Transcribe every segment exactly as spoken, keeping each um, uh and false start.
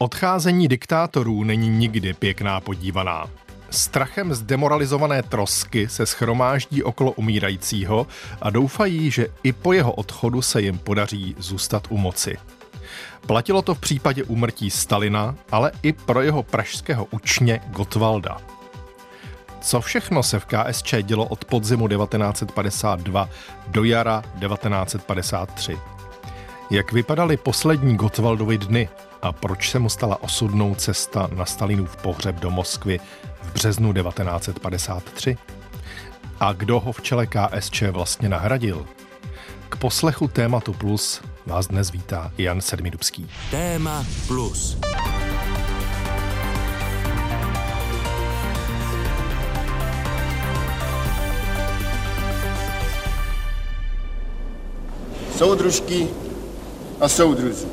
Odcházení diktátorů není nikdy pěkná podívaná. Strachem z demoralizované trosky se shromáždí okolo umírajícího a doufají, že i po jeho odchodu se jim podaří zůstat u moci. Platilo to v případě úmrtí Stalina, ale i pro jeho pražského učně Gottwalda. Co všechno se v K S Č dělo od podzimu devatenáct set padesát dva do jara devatenáct set padesát tři? Jak vypadaly poslední Gottwaldovy dny a proč se mu stala osudnou cesta na Stalinův pohřeb do Moskvy v březnu devatenáct set padesát tři? A kdo ho v čele K S Č vlastně nahradil? K poslechu Tématu Plus vás dnes vítá Jan Sedmidubský. Téma Plus. Soudružky a soudruzi.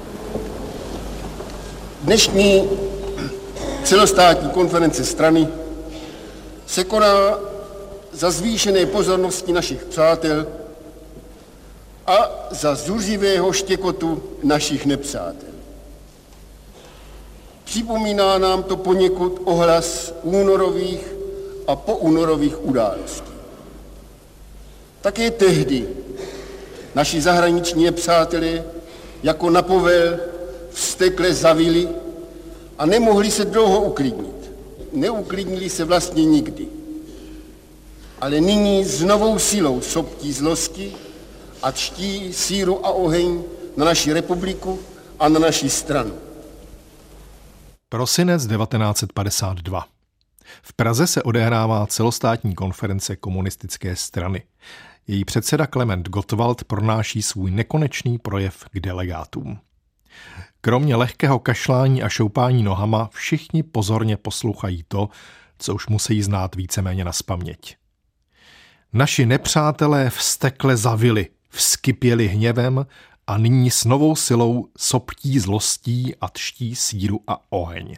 Dnešní celostátní konference strany se koná za zvýšené pozornosti našich přátel a za zuřivého štěkotu našich nepřátel. Připomíná nám to poněkud ohlas únorových a poúnorových událostí. Také tehdy naši zahraniční nepřátelé jako na povel vztekle zavili a nemohli se dlouho uklidnit. Neuklidnili se vlastně nikdy. Ale nyní s novou silou soptí zlosti a čtí síru a oheň na naši republiku a na naši stranu. Prosinec devatenáct set padesát dva. V Praze se odehrává celostátní konference komunistické strany. Její předseda Klement Gottwald pronáší svůj nekonečný projev k delegátům. Kromě lehkého kašlání a šoupání nohama všichni pozorně poslouchají to, co už musí znát víceméně nazpaměť. Naši nepřátelé vztekle zavili, vzkypěli hněvem a nyní s novou silou soptí zlostí a tští síru a oheň.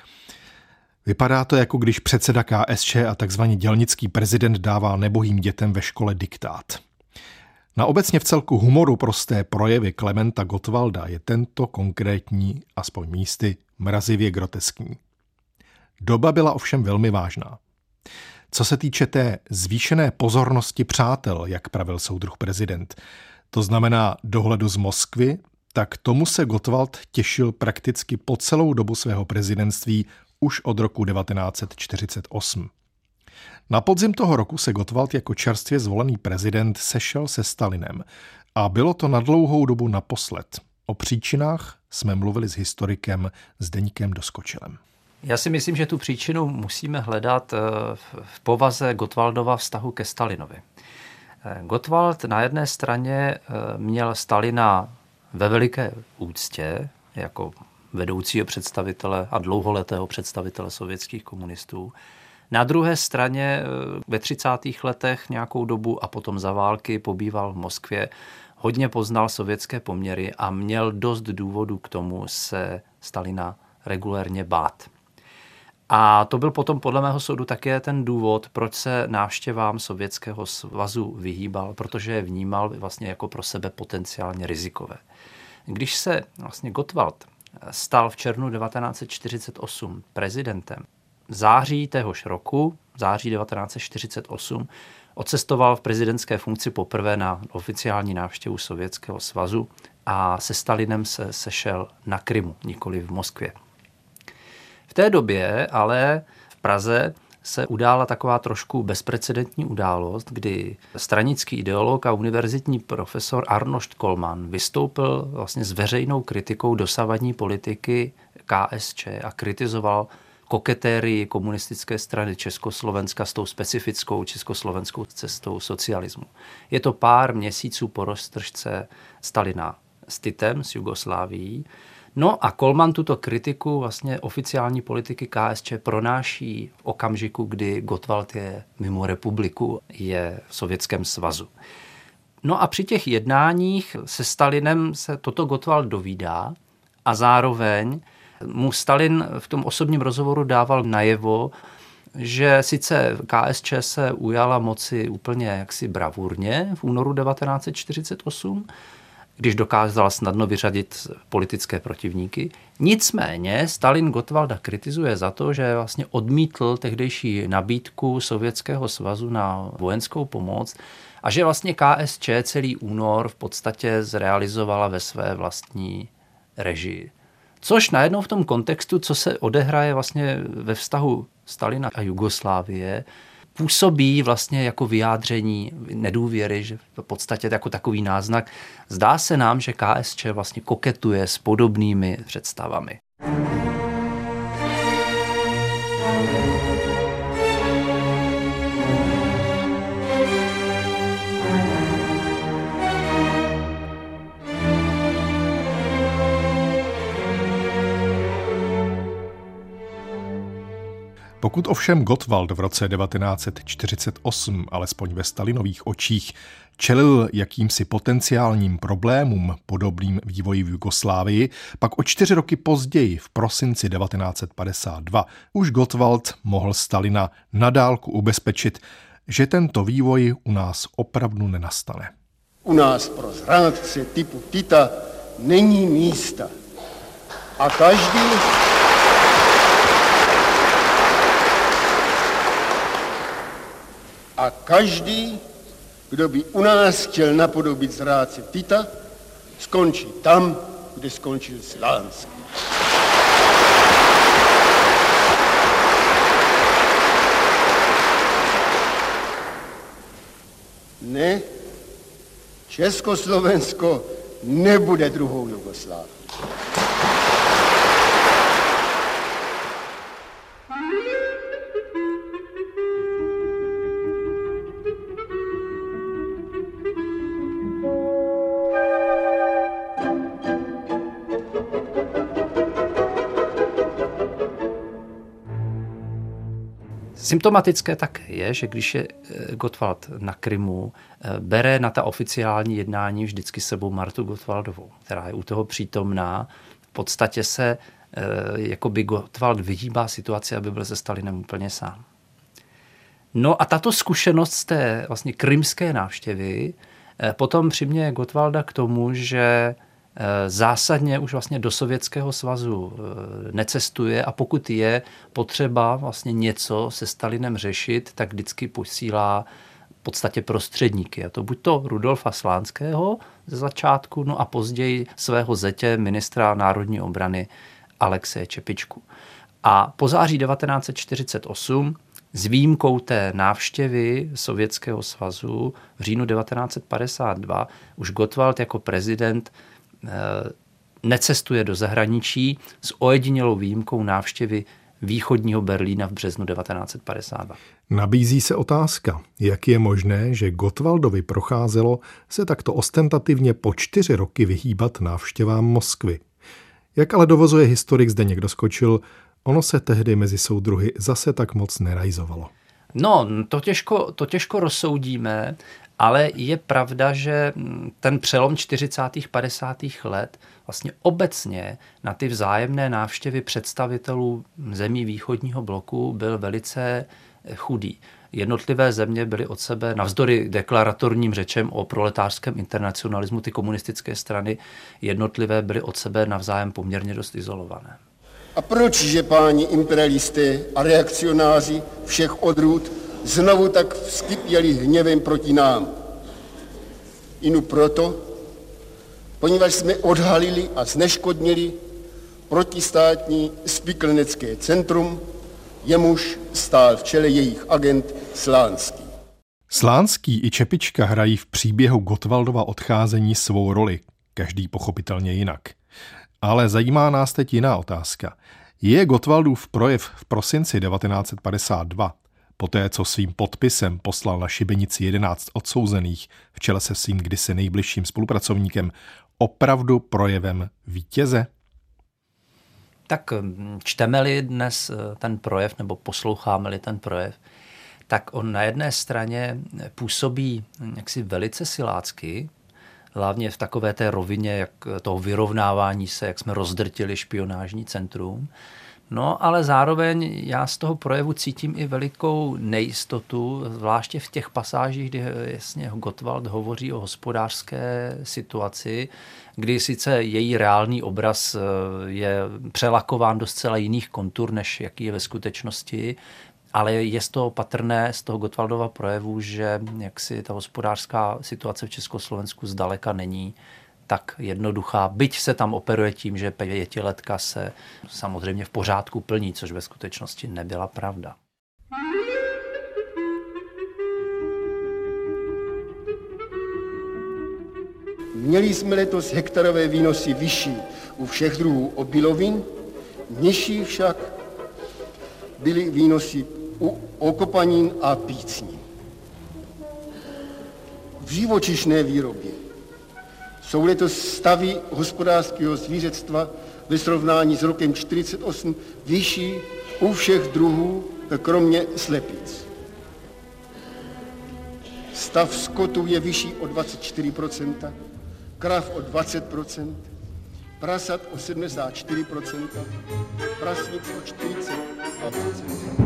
Vypadá to, jako když předseda K S Č a takzvaný dělnický prezident dává nebohým dětem ve škole diktát. Na obecně v celku humoru prosté projevy Klementa Gottwalda je tento konkrétní, aspoň místy, mrazivě groteskní. Doba byla ovšem velmi vážná. Co se týče té zvýšené pozornosti přátel, jak pravil soudruh prezident, to znamená dohledu z Moskvy, tak tomu se Gottwald těšil prakticky po celou dobu svého prezidentství už od roku devatenáct set čtyřicet osm. Na podzim toho roku se Gottwald jako čerstvě zvolený prezident sešel se Stalinem a bylo to na dlouhou dobu naposled. O příčinách jsme mluvili s historikem Zdeňkem Doskočilem. Já si myslím, že tu příčinu musíme hledat v povaze Gottwaldova vztahu ke Stalinovi. Gottwald na jedné straně měl Stalina ve veliké úctě jako vedoucího představitele a dlouholetého představitele sovětských komunistů. Na druhé straně ve třicátých letech nějakou dobu a potom za války pobýval v Moskvě, hodně poznal sovětské poměry a měl dost důvodů k tomu se Stalina regulérně bát. A to byl potom podle mého soudu také ten důvod, proč se návštěvám Sovětského svazu vyhýbal, protože je vnímal vlastně jako pro sebe potenciálně rizikové. Když se vlastně Gottwald stal v červnu devatenáct set čtyřicet osm prezidentem, v září téhož roku, v září devatenáct set čtyřicet osm, odcestoval v prezidentské funkci poprvé na oficiální návštěvu Sovětského svazu a se Stalinem se sešel na Krymu, nikoli v Moskvě. V té době ale v Praze se udála taková trošku bezprecedentní událost, kdy stranický ideolog a univerzitní profesor Arnošt Kollmann vystoupil vlastně s veřejnou kritikou dosavadní politiky K S Č a kritizoval koketérii komunistické strany Československa s tou specifickou československou cestou socialismu. Je to pár měsíců po roztržce Stalina s Titem, s Jugoslávií. No a Kollmann tuto kritiku vlastně oficiální politiky K S Č pronáší v okamžiku, kdy Gottwald je mimo republiku, je v Sovětském svazu. No a při těch jednáních se Stalinem se toto Gottwald dovídá a zároveň mu Stalin v tom osobním rozhovoru dával najevo, že sice K S Č se ujala moci úplně jaksi bravurně v únoru devatenáct set čtyřicet osm, když dokázal snadno vyřadit politické protivníky. Nicméně Stalin Gottwalda kritizuje za to, že vlastně odmítl tehdejší nabídku Sovětského svazu na vojenskou pomoc a že vlastně K S Č celý únor v podstatě zrealizovala ve své vlastní režii. Což najednou v tom kontextu, co se odehraje vlastně ve vztahu Stalina a Jugoslávie, působí vlastně jako vyjádření nedůvěry, že v podstatě jako takový náznak. Zdá se nám, že K S Č vlastně koketuje s podobnými představami. Pokud ovšem Gottwald v roce devatenáct set čtyřicet osm, alespoň ve Stalinových očích, čelil jakýmsi potenciálním problémům podobným vývoji v Jugoslávii, pak o čtyři roky později, v prosinci devatenáct set padesát dva, už Gottwald mohl Stalina nadálku ubezpečit, že tento vývoj u nás opravdu nenastane. U nás pro zrádce typu Tita není místa. A každý... A každý, kdo by u nás chtěl napodobit zrádce Tita, skončí tam, kde skončil Slánský. Ne, Československo nebude druhou Jugoslávií. Symptomatické také je, že když je Gottwald na Krymu, bere na ta oficiální jednání vždycky sebou Martu Gottwaldovou, která je u toho přítomná. V podstatě se jakoby Gottwald vyhýbá situaci, aby byl se Stalinem úplně sám. No a tato zkušenost z té vlastně krymské návštěvy potom přiměje Gottwalda k tomu, že zásadně už vlastně do Sovětského svazu necestuje a pokud je potřeba vlastně něco se Stalinem řešit, tak vždycky posílá v podstatě prostředníky. A to buď to Rudolfa Slánského ze začátku, no a později svého zetě ministra národní obrany Alexeje Čepičku. A po září devatenáct set čtyřicet osm s výjimkou té návštěvy Sovětského svazu v říjnu devatenáct set padesát dva už Gottwald jako prezident necestuje do zahraničí s ojedinělou výjimkou návštěvy východního Berlína v březnu devatenáct set padesát dva. Nabízí se otázka, jak je možné, že Gottwaldovi procházelo se takto ostentativně po čtyři roky vyhýbat návštěvám Moskvy. Jak ale dovozuje historik Zdeněk Doskočil, ono se tehdy mezi soudruhy zase tak moc nerajzovalo. No, to těžko, to těžko rozsoudíme, ale je pravda, že ten přelom čtyřicátých padesátých let vlastně obecně na ty vzájemné návštěvy představitelů zemí východního bloku byl velice chudý. Jednotlivé země byly od sebe, navzdory deklaratorním řečem o proletářském internacionalismu, ty komunistické strany jednotlivé byly od sebe navzájem poměrně dost izolované. A proč, že páni imperialisté a reakcionáři všech odrůd znovu tak vzkypěli hněvem proti nám? Inu proto, poněvadž jsme odhalili a zneškodnili protistátní spiklnecké centrum, jemuž stál v čele jejich agent Slánský. Slánský i Čepička hrají v příběhu Gottwaldova odcházení svou roli, každý pochopitelně jinak. Ale zajímá nás teď jiná otázka. Je Gottwaldův projev v prosinci devatenáct set padesát dva, poté co svým podpisem poslal na šibenici jedenáct odsouzených v čele se svým kdysi nejbližším spolupracovníkem, opravdu projevem vítěze? Tak čteme-li dnes ten projev nebo posloucháme-li ten projev, tak on na jedné straně působí jaksi velice silácky, hlavně v takové té rovině jak toho vyrovnávání se, jak jsme rozdrtili špionážní centrum. No, ale zároveň já z toho projevu cítím i velikou nejistotu, zvláště v těch pasážích, kdy jasně Gottwald hovoří o hospodářské situaci, kdy sice její reálný obraz je přelakován do zcela jiných kontur, než jaký je ve skutečnosti, ale je z toho patrné, z toho Gottwaldova projevu, že jaksi ta hospodářská situace v Československu zdaleka není tak jednoduchá, byť se tam operuje tím, že pětiletka se samozřejmě v pořádku plní, což ve skutečnosti nebyla pravda. Měli jsme letos hektarové výnosy vyšší u všech druhů obilovin, nižší však byly výnosy u okopanin a pícní. V živočišné výrobě jsou letos stavy hospodářského zvířectva ve srovnání s rokem čtyřicet osm vyšší u všech druhů, kromě slepic. Stav skotu je vyšší o dvacet čtyři procent, krav o dvacet procent, prasat o sedmdesát čtyři procent, prasnic o čtyřicet dva procent.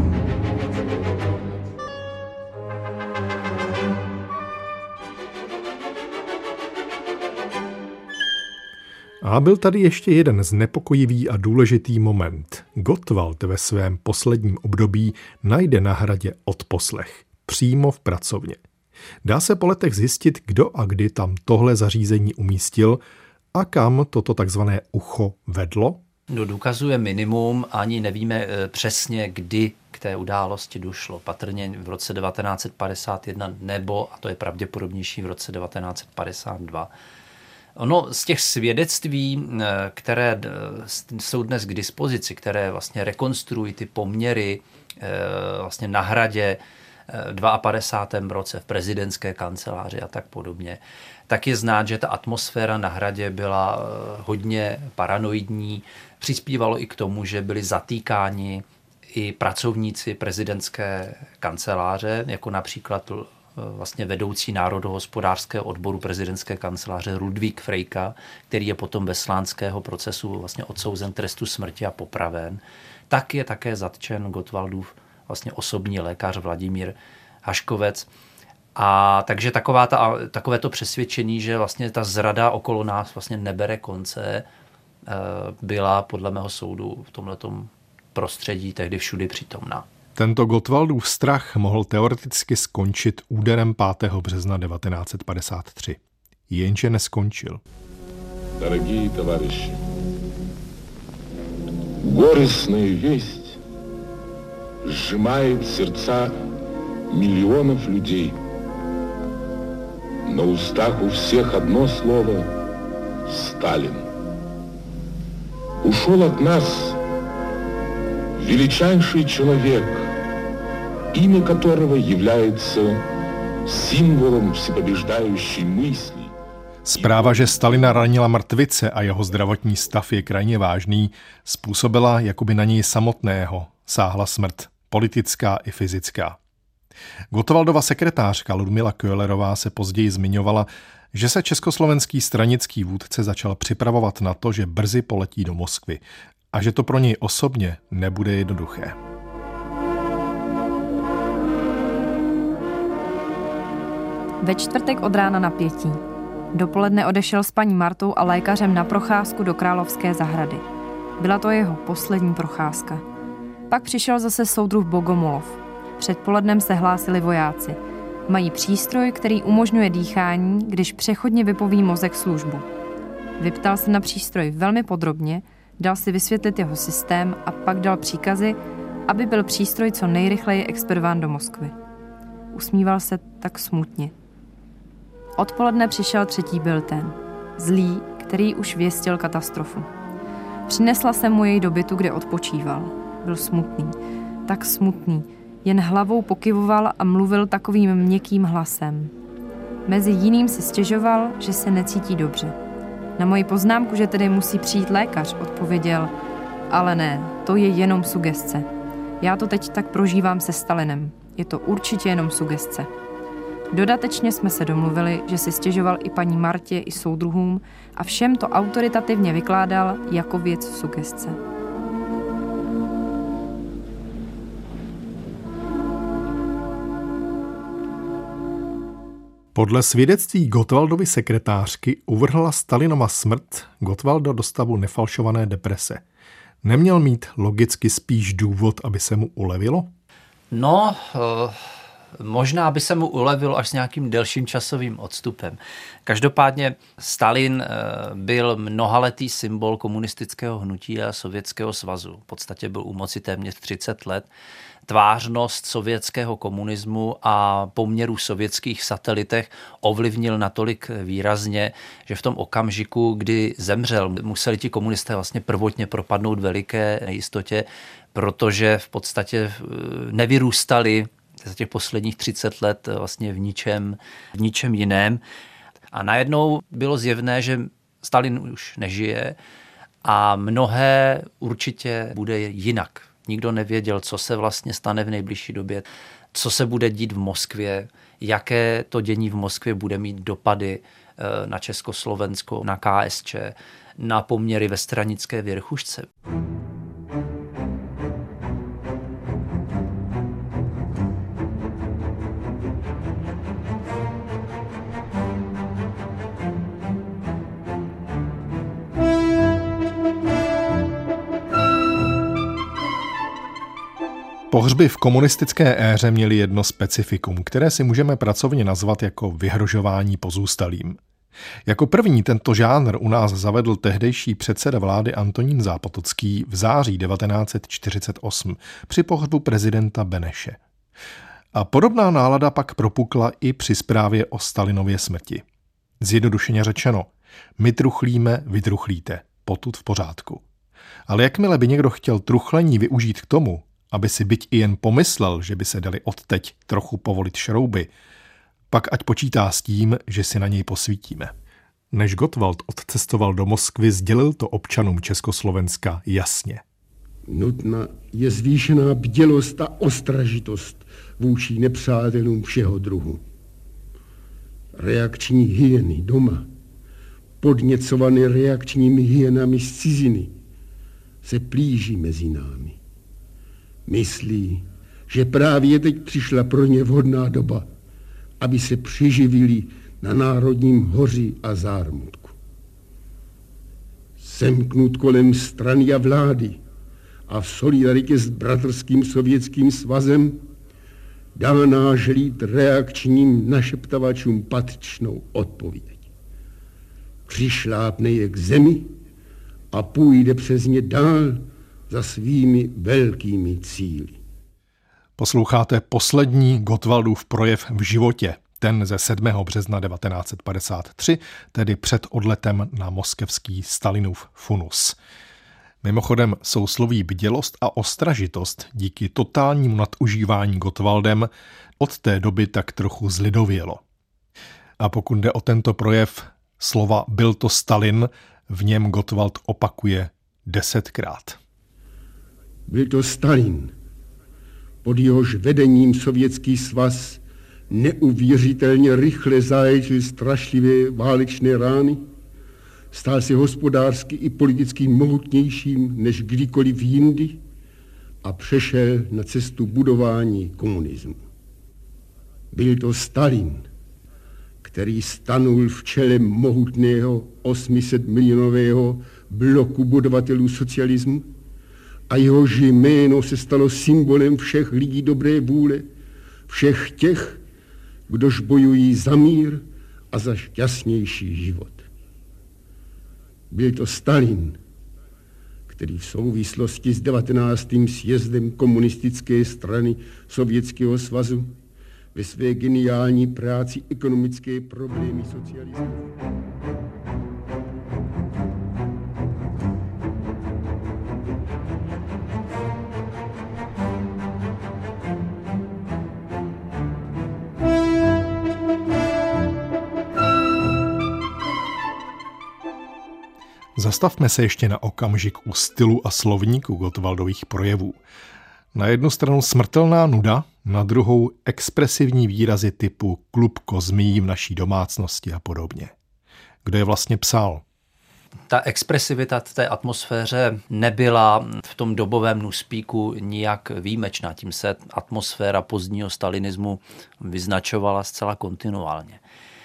A byl tady ještě jeden znepokojivý a důležitý moment. Gottwald ve svém posledním období najde na hradě odposlech, přímo v pracovně. Dá se po letech zjistit, kdo a kdy tam tohle zařízení umístil a kam toto takzvané ucho vedlo? No, důkazuje minimum, ani nevíme přesně, kdy k té události došlo. Patrně v roce devatenáct set padesát jedna nebo, a to je pravděpodobnější, v roce devatenáct set padesát dva. Ono z těch svědectví, které jsou dnes k dispozici, které vlastně rekonstruují ty poměry vlastně na hradě v padesátém druhém roce v prezidentské kanceláři a tak podobně, tak je znát, že ta atmosféra na hradě byla hodně paranoidní. Přispívalo i k tomu, že byli zatýkáni i pracovníci prezidentské kanceláře, jako například vlastně vedoucí národohospodářského odboru prezidentské kanceláře Ludvík Frejka, který je potom ve slánského procesu vlastně odsouzen k trestu smrti a popraven. Tak je také zatčen Gottwaldův vlastně osobní lékař Vladimír Haškovec. A takže taková ta, takové to přesvědčení, že vlastně ta zrada okolo nás vlastně nebere konce, byla podle mého soudu v tomhletom prostředí tehdy všudy přítomná. Tento Gottwaldův strach mohl teoreticky skončit úderem pátého března devatenáct set padesát tři. Jenže neskončil. Дорогие товарищи, горестная весть сжимает сердца миллионов людей. На устах у всех одно слово – Сталин. Ушел от нас величайший человек, имя которого является символом всепобеждающей мысли. Zpráva, že Stalina ranila mrtvice a jeho zdravotní stav je krajně vážný, způsobila, jakoby na něj samotného sáhla smrt, politická i fyzická. Gottwaldova sekretářka Ludmila Köhlerová se později zmiňovala, že se československý stranický vůdce začal připravovat na to, že brzy poletí do Moskvy a že to pro něj osobně nebude jednoduché. Ve čtvrtek od rána napětí. Dopoledne odešel s paní Martou a lékařem na procházku do Královské zahrady. Byla to jeho poslední procházka. Pak přišel zase soudruh Bogomolov. Předpolednem se hlásili vojáci. Mají přístroj, který umožňuje dýchání, když přechodně vypoví mozek službu. Vyptal se na přístroj velmi podrobně, dal si vysvětlit jeho systém a pak dal příkazy, aby byl přístroj co nejrychleji expedován do Moskvy. Usmíval se tak smutně. Odpoledne přišel třetí biltén. Zlý, který už věstil katastrofu. Přinesla jsem mu jej do bytu, kde odpočíval. Byl smutný, tak smutný, jen hlavou pokyvoval a mluvil takovým měkkým hlasem. Mezi jiným si stěžoval, že se necítí dobře. Na moji poznámku, že tedy musí přijít lékař, odpověděl, ale ne, to je jenom sugestce. Já to teď tak prožívám se Stalinem. Je to určitě jenom sugestce. Dodatečně jsme se domluvili, že si stěžoval i paní Martě, i soudruhům a všem to autoritativně vykládal jako věc sugestce. Podle svědectví Gottwaldovy sekretářky uvrhla Stalinova smrt Gottwalda do stavu nefalšované deprese. Neměl mít logicky spíš důvod, aby se mu ulevilo? No, možná by se mu ulevilo až s nějakým delším časovým odstupem. Každopádně Stalin byl mnohaletý symbol komunistického hnutí a Sovětského svazu. V podstatě byl u moci téměř třicet let. Tvářnost sovětského komunismu a poměrů sovětských satelitech ovlivnil natolik výrazně, že v tom okamžiku, kdy zemřel, museli ti komunisté vlastně prvotně propadnout veliké nejistotě, protože v podstatě nevyrůstali za těch posledních třicet let vlastně v ničem, v ničem jiném. A najednou bylo zjevné, že Stalin už nežije a mnohé určitě bude jinak. Nikdo nevěděl, co se vlastně stane v nejbližší době, co se bude dít v Moskvě, jaké to dění v Moskvě bude mít dopady na Československo, na K S Č, na poměry ve stranické věrchušce. Pohřby v komunistické éře měly jedno specifikum, které si můžeme pracovně nazvat jako vyhrožování pozůstalým. Jako první tento žánr u nás zavedl tehdejší předseda vlády Antonín Zápotocký v září devatenáct set čtyřicet osm při pohřbu prezidenta Beneše. A podobná nálada pak propukla i při zprávě o Stalinově smrti. Zjednodušeně řečeno, my truchlíme, vy truchlíte, potud v pořádku. Ale jakmile by někdo chtěl truchlení využít k tomu, aby si byť i jen pomyslel, že by se dali odteď trochu povolit šrouby, pak ať počítá s tím, že si na něj posvítíme. Než Gottwald odcestoval do Moskvy, sdělil to občanům Československa jasně. Nutná je zvýšená bdělost a ostražitost vůči nepřátelům všeho druhu. Reakční hyeny doma, podněcované reakčními hyenami z ciziny, se plíží mezi námi. Myslí, že právě teď přišla pro ně vhodná doba, aby se přiživili na národním hoři a zármutku. Semknut kolem strany a vlády a v solidaritě s bratrským sovětským svazem dá náš lid reakčním našeptavačům patřičnou odpověď. Přišlápne je k zemi a půjde přes ně dál za svými velkými cíli. Posloucháte poslední Gottwaldův projev v životě, ten ze sedmého března devatenáct set padesát tři, tedy před odletem na moskevský Stalinův funus. Mimochodem sousloví bdělost a ostražitost díky totálnímu nadužívání Gottwaldem od té doby tak trochu zlidovělo. A pokud jde o tento projev, slova byl to Stalin, v něm Gottwald opakuje desetkrát. Byl to Stalin, pod jehož vedením Sovětský svaz neuvěřitelně rychle zaléčil strašlivé válečné rány, stal se hospodářsky i politicky mohutnějším než kdykoliv jindy a přešel na cestu budování komunismu. Byl to Stalin, který stanul v čele mohutného osm set milionového bloku budovatelů socialismu a jehož jméno se stalo symbolem všech lidí dobré vůle, všech těch, kdož bojují za mír a za šťastnější život. Byl to Stalin, který v souvislosti s devatenáctým sjezdem komunistické strany Sovětského svazu ve své geniální práci Ekonomické problémy socialismu. Zastavme se ještě na okamžik u stylu a slovníku Gottwaldových projevů. Na jednu stranu smrtelná nuda, na druhou expresivní výrazy typu klub kozmií v naší domácnosti a podobně. Kdo je vlastně psal? ta expresivita v té atmosféře nebyla v tom dobovém newspeaku nijak výjimečná. Tím se atmosféra pozdního stalinismu vyznačovala zcela kontinuálně.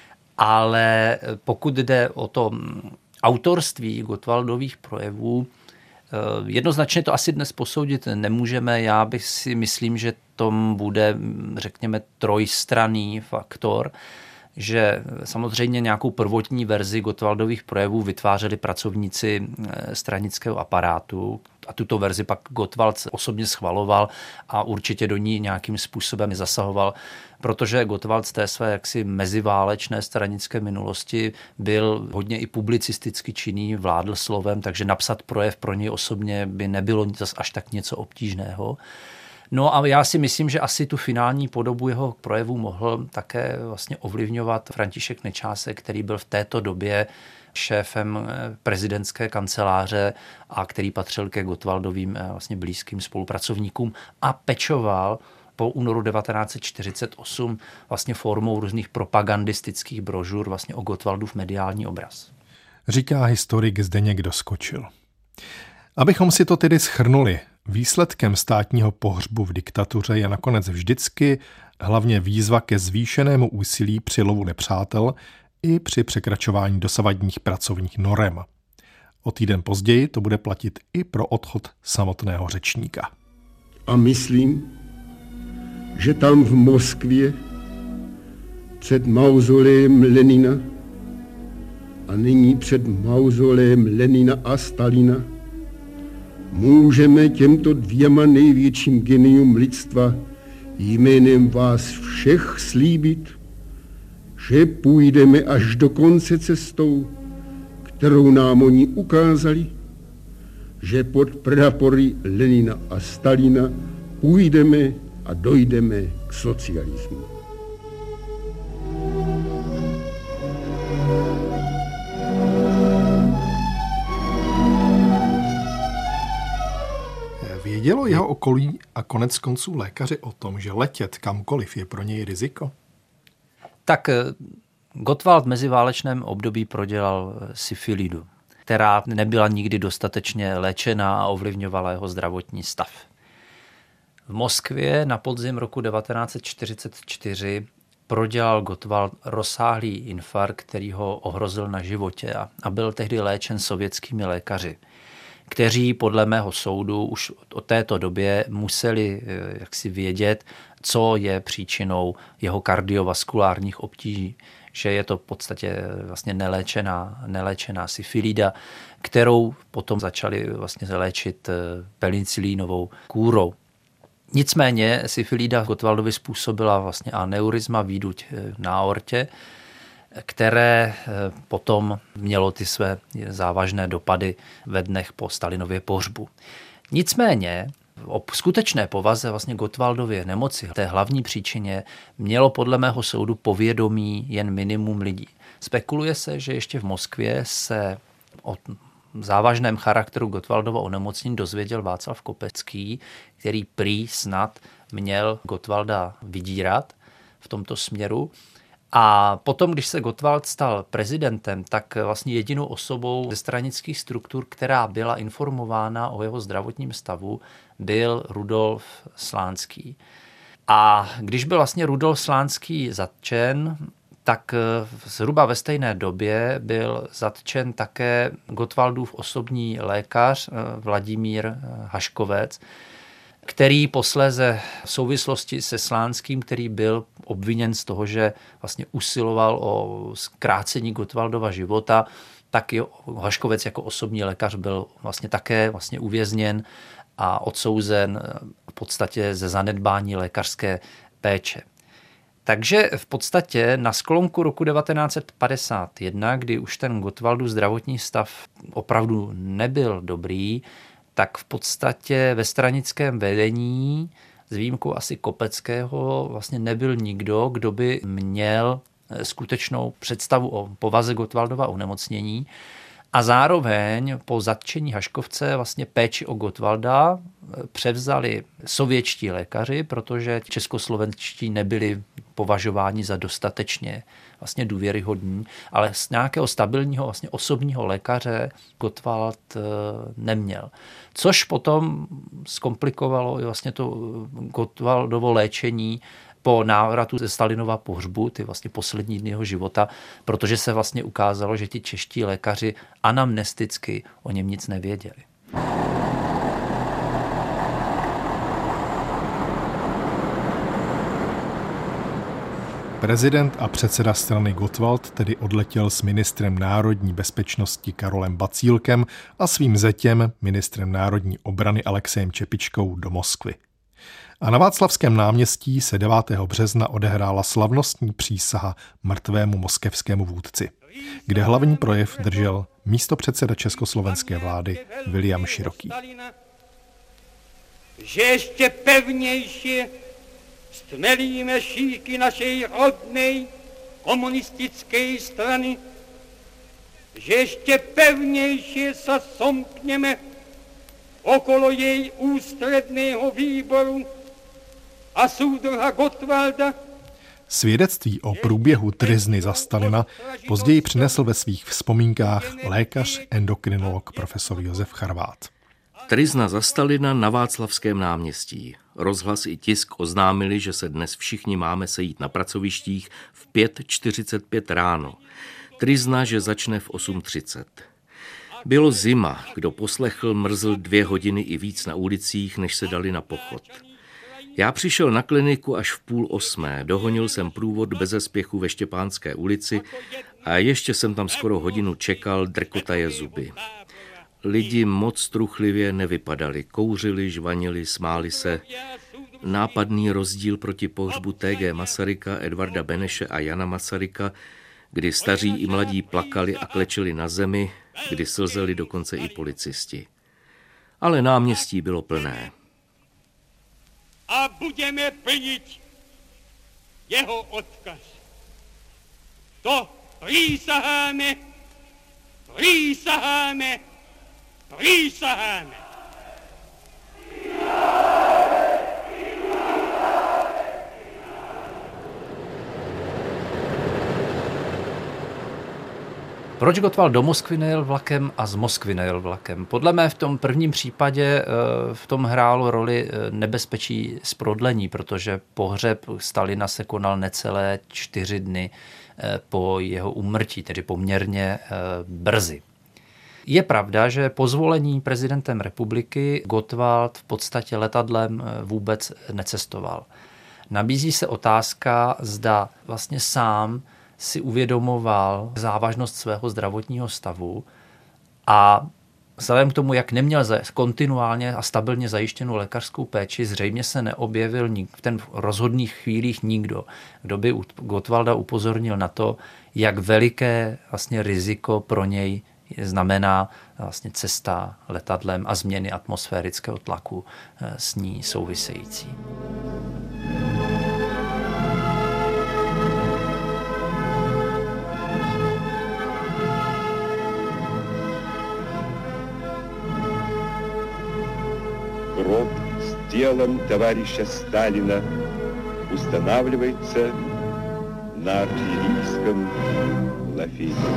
Ale pokud jde o to autorství Gottwaldových projevů, jednoznačně to asi dnes posoudit nemůžeme. Já bych si myslím, že tom bude, řekněme, trojstranný faktor, že samozřejmě nějakou prvotní verzi Gottwaldových projevů vytvářeli pracovníci stranického aparátu a tuto verzi pak Gottwald osobně schvaloval a určitě do ní nějakým způsobem zasahoval, protože Gottwald z té své jaksi meziválečné stranické minulosti byl hodně i publicisticky činný, vládl slovem, takže napsat projev pro něj osobně by nebylo zas až tak něco obtížného. No a já si myslím, že asi tu finální podobu jeho projevu mohl také vlastně ovlivňovat František Nečásek, který byl v této době šéfem prezidentské kanceláře a který patřil ke Gottwaldovým vlastně blízkým spolupracovníkům a pečoval po únoru devatenáct set čtyřicet osm vlastně formou různých propagandistických brožur vlastně o Gottwaldův mediální obraz. Říká historik Zdeněk Doskočil. Abychom si to tedy shrnuli, výsledkem státního pohřbu v diktatuře je nakonec vždycky hlavně výzva ke zvýšenému úsilí při lovu nepřátel i při překračování dosavadních pracovních norem. O týden později to bude platit i pro odchod samotného řečníka. A myslím, že tam v Moskvě před mauzoleem Lenina a nyní před mauzoleem Lenina a Stalina můžeme těmto dvěma největším geniům lidstva jménem vás všech slíbit, že půjdeme až do konce cestou, kterou nám oni ukázali, že pod prapory Lenina a Stalina půjdeme a dojdeme k socialismu. Vědělo jeho okolí a konec konců lékaři o tom, že letět kamkoliv je pro něj riziko? Tak Gottwald v meziválečném období prodělal syfilidu, která nebyla nikdy dostatečně léčená a ovlivňovala jeho zdravotní stav. V Moskvě na podzim roku devatenáct set čtyřicet čtyři prodělal Gottwald rozsáhlý infarkt, který ho ohrozil na životě a byl tehdy léčen sovětskými lékaři, kteří podle mého soudu už od této době museli jaksi vědět, co je příčinou jeho kardiovaskulárních obtíží, že je to v podstatě vlastně neléčená, neléčená syfilida, kterou potom začali vlastně léčit penicilínovou kůrou. Nicméně syfilida Gottwaldovi způsobila vlastně aneurizma, výduť na aortě, které potom mělo ty své závažné dopady ve dnech po Stalinově pohřbu. Nicméně o skutečné povaze vlastně Gottwaldově nemoci, té hlavní příčině, mělo podle mého soudu povědomí jen minimum lidí. Spekuluje se, že ještě v Moskvě se o závažném charakteru Gottwaldova onemocnění dozvěděl Václav Kopecký, který prý snad měl Gottwalda vydírat v tomto směru. A potom, když se Gottwald stal prezidentem, tak vlastně jedinou osobou ze stranických struktur, která byla informována o jeho zdravotním stavu, byl Rudolf Slánský. A když byl vlastně Rudolf Slánský zatčen, tak zhruba ve stejné době byl zatčen také Gottwaldův osobní lékař Vladimír Haškovec, který posléze v souvislosti se Slánským, který byl obviněn z toho, že vlastně usiloval o zkrácení Gottwaldova života, tak jo, Haškovec jako osobní lékař byl vlastně také vlastně uvězněn a odsouzen v podstatě ze zanedbání lékařské péče. Takže v podstatě na sklonku roku devatenáct set padesát jedna, kdy už ten Gottwaldův zdravotní stav opravdu nebyl dobrý, tak v podstatě ve stranickém vedení, s výjimkou asi Kopeckého, vlastně nebyl nikdo, kdo by měl skutečnou představu o povaze Gottwaldova onemocnění. A zároveň po zatčení Haškovce vlastně péči o Gottwalda převzali sovětští lékaři, protože českoslovenští nebyli považováni za dostatečně vlastně důvěryhodní, ale z nějakého stabilního vlastně osobního lékaře Gottwald neměl. Což potom zkomplikovalo i vlastně to Gottwaldovo léčení po návratu ze Stalinova pohřbu, ty vlastně poslední dny jeho života, protože se vlastně ukázalo, že ti čeští lékaři anamnesticky o něm nic nevěděli. Prezident a předseda strany Gottwald tedy odletěl s ministrem národní bezpečnosti Karolem Bacílkem a svým zetěm, ministrem národní obrany Alexejem Čepičkou, do Moskvy. A na Václavském náměstí se devátého března odehrála slavnostní přísaha mrtvému moskevskému vůdci, kde hlavní projev držel místopředseda československé vlády Viliam Široký. Že ještě pevnější stmelíme šíky našej rodnej komunistické strany, že ještě pevnější se somkněme okolo jej ústředného výboru a soudruha Gottwalda. Svědectví o průběhu tryzny za Stalina později přinesl ve svých vzpomínkách lékař endokrinolog profesor Josef Charvát. Tryzna za Stalina na Václavském náměstí. Rozhlas i tisk oznámili, že se dnes všichni máme sejít na pracovištích v pět čtyřicet pět ráno. Tryzna, že začne v osm třicet. Bylo zima, kdo poslechl, mrzl dvě hodiny i víc na ulicích, než se dali na pochod. Já přišel na kliniku až v půl osmé, dohonil jsem průvod beze spěchu ve Štěpánské ulici a ještě jsem tam skoro hodinu čekal, drkotaje zuby. Lidi moc truchlivě nevypadali, kouřili, žvanili, smáli se. Nápadný rozdíl proti pohřbu T G Masaryka, Edvarda Beneše a Jana Masaryka, kdy staří i mladí plakali a klečeli na zemi, kdy slzeli dokonce i policisti. Ale náměstí bylo plné. A budeme plnit jeho odkaz. To přísaháme, přísaháme, přísaháme. Proč Gottwald do Moskvy nejel vlakem a z Moskvy nejel vlakem? Podle mé v tom prvním případě v tom hrálo roli nebezpečí z prodlení, protože pohřeb Stalina se konal necelé čtyři dny po jeho úmrtí, tedy poměrně brzy. Je pravda, že po zvolení prezidentem republiky Gottwald v podstatě letadlem vůbec necestoval. Nabízí se otázka, zda vlastně sám si uvědomoval závažnost svého zdravotního stavu a vzhledem k tomu, jak neměl kontinuálně a stabilně zajištěnou lékařskou péči, zřejmě se neobjevil v ten rozhodných chvílích nikdo, kdo by Gottwalda upozornil na to, jak veliké vlastně riziko pro něj znamená vlastně cesta letadlem a změny atmosférického tlaku s ní související. Гроб с телом товарища Сталина устанавливается на артиллерийском лафете.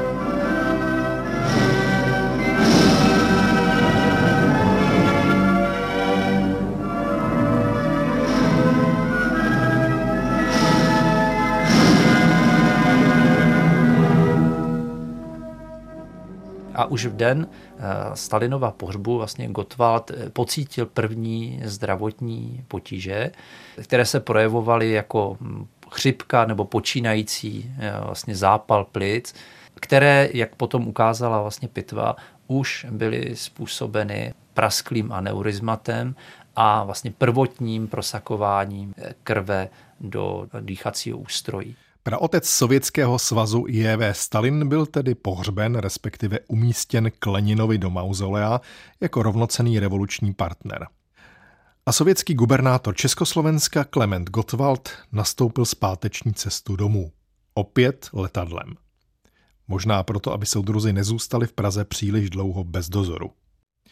A už v den Stalinova pohřbu vlastně Gottwald pocítil první zdravotní potíže, které se projevovaly jako chřipka nebo počínající vlastně zápal plic, které, jak potom ukázala vlastně pitva, už byly způsobeny prasklým aneurizmatem a vlastně prvotním prosakováním krve do dýchacího ústrojí. Praotec Sovětského svazu J V Stalin byl tedy pohřben, respektive umístěn k Leninovi do mauzolea jako rovnocenný revoluční partner. A sovětský gubernátor Československa Klement Gottwald nastoupil zpáteční cestu domů. Opět letadlem. Možná proto, aby soudruzi nezůstali v Praze příliš dlouho bez dozoru.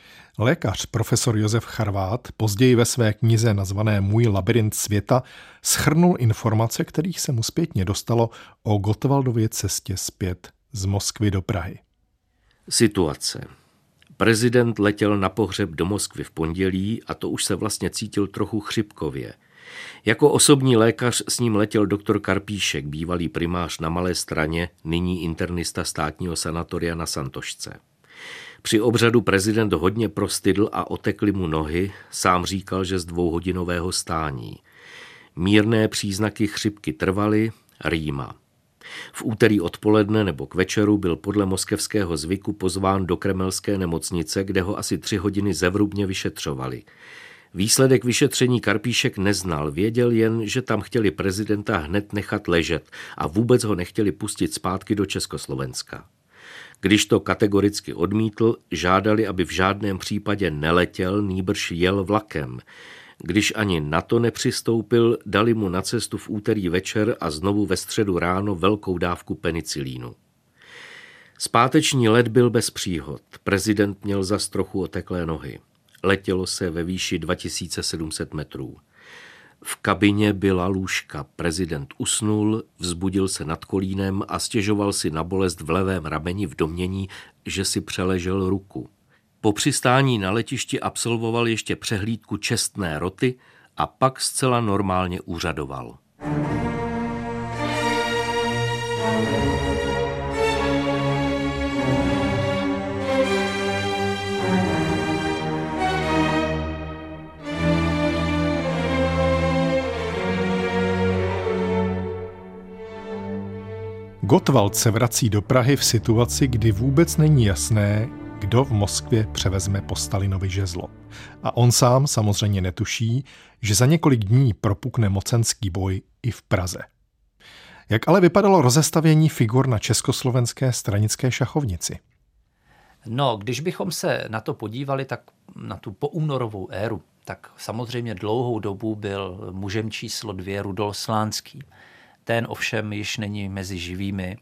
Lékař profesor Josef Charvát později ve své knize nazvané Můj labyrint světa shrnul informace, kterých se mu zpětně dostalo o Gottwaldově cestě zpět z Moskvy do Prahy. Situace. Prezident letěl na pohřeb do Moskvy v pondělí a to už se vlastně cítil trochu chřipkově. Jako osobní lékař s ním letěl doktor Karpíšek, bývalý primář na Malé Straně, nyní internista státního sanatoria na Santošce. Při obřadu prezident hodně prostydl a otekly mu nohy, sám říkal, že z dvouhodinového stání. Mírné příznaky chřipky trvaly, rýma. V úterý odpoledne nebo k večeru byl podle moskevského zvyku pozván do kremelské nemocnice, kde ho asi tři hodiny zevrubně vyšetřovali. Výsledek vyšetření Karpíšek neznal, věděl jen, že tam chtěli prezidenta hned nechat ležet a vůbec ho nechtěli pustit zpátky do Československa. Když to kategoricky odmítl, žádali, aby v žádném případě neletěl, nýbrž jel vlakem. Když ani na to nepřistoupil, dali mu na cestu v úterý večer a znovu ve středu ráno velkou dávku penicilínu. Zpáteční let byl bez příhod. Prezident měl zas trochu oteklé nohy. Letělo se ve výši dva tisíce sedm set metrů. V kabině byla lůžka. Prezident usnul, vzbudil se nad kolínem a stěžoval si na bolest v levém rameni v domnění, že si přeležel ruku. Po přistání na letišti absolvoval ještě přehlídku čestné roty a pak zcela normálně úřadoval. Gottwald se vrací do Prahy v situaci, kdy vůbec není jasné, kdo v Moskvě převezme po Stalinovi žezlo. A on sám samozřejmě netuší, že za několik dní propukne mocenský boj i v Praze. Jak ale vypadalo rozestavění figur na československé stranické šachovnici? No, když bychom se na to podívali, tak na tu poúnorovou éru, tak samozřejmě dlouhou dobu byl mužem číslo dvě Rudolf Slánský. Ten ovšem již není mezi živými.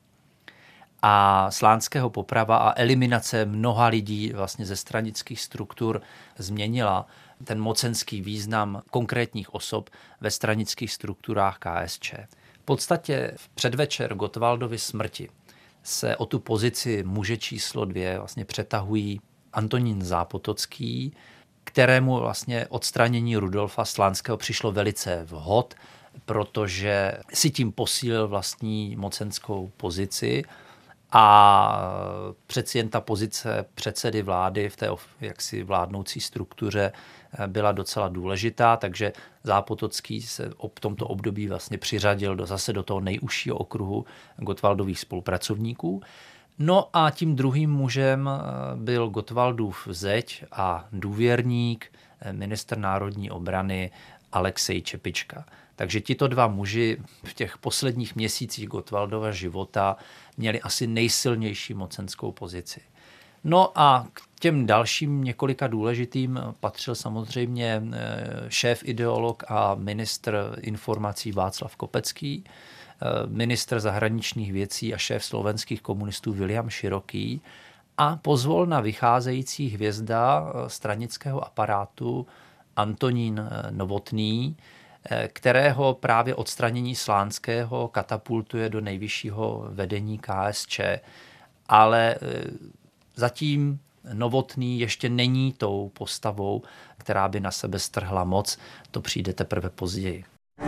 A Slánského poprava a eliminace mnoha lidí vlastně ze stranických struktur změnila ten mocenský význam konkrétních osob ve stranických strukturách K S Č. V podstatě v předvečer Gottwaldovy smrti se o tu pozici muže číslo dvě vlastně přetahují Antonín Zápotocký, kterému vlastně odstranění Rudolfa Slánského přišlo velice vhod, protože si tím posílil vlastní mocenskou pozici a přeci jen ta pozice předsedy vlády v té jaksi vládnoucí struktuře byla docela důležitá, takže Zápotocký se v tomto období vlastně přiřadil do, zase do toho nejužšího okruhu Gottwaldových spolupracovníků. No a tím druhým mužem byl Gottwaldův zeť a důvěrník, ministr národní obrany Alexej Čepička. Takže tito dva muži v těch posledních měsících Gottwaldova života měli asi nejsilnější mocenskou pozici. No a k těm dalším několika důležitým patřil samozřejmě šéf-ideolog a ministr informací Václav Kopecký, ministr zahraničních věcí a šéf slovenských komunistů Viliam Široký a pozvolna vycházející hvězda stranického aparátu Antonín Novotný, kterého právě odstranění Slánského katapultuje do nejvyššího vedení K S Č, ale zatím Novotný ještě není tou postavou, která by na sebe strhla moc, to přijde teprve později.